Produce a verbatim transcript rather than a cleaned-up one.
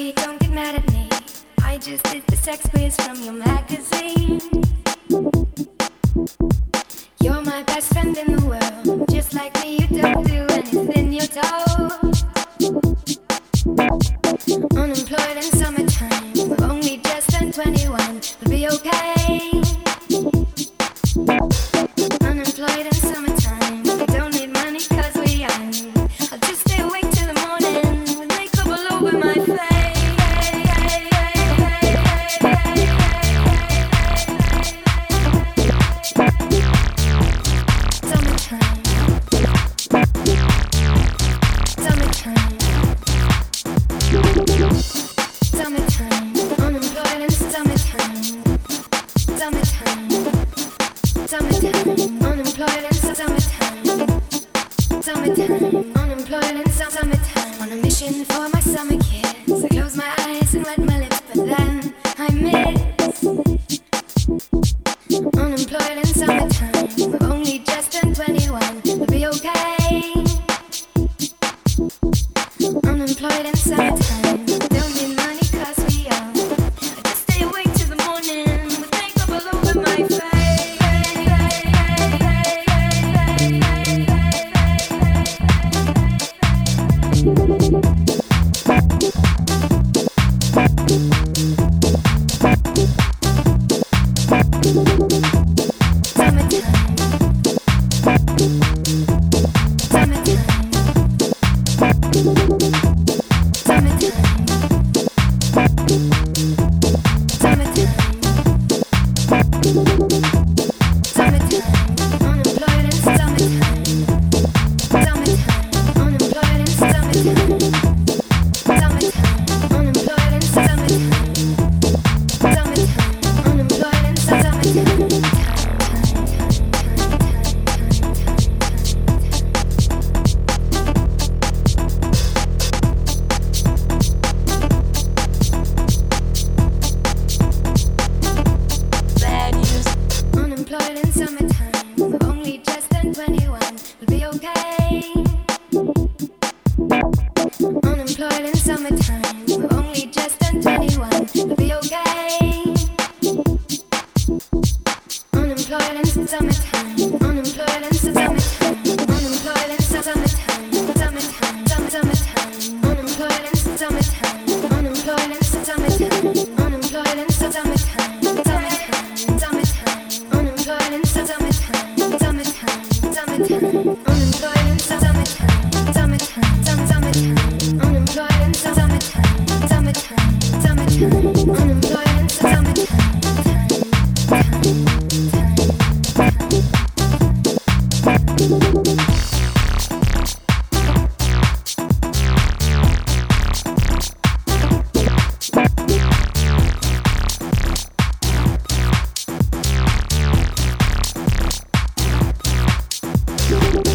Honestly, don't get mad at me. I just did the sex quiz from your magazine. You're my best friend in the world. Just like me, you don't do anything you're told. Unemployed in summertime, we've only just turned twenty-one. We'll be okay. Unemployed in summertime, we don't need money cause we're young. I'll just stay awake till the morning with makeup all over my face. You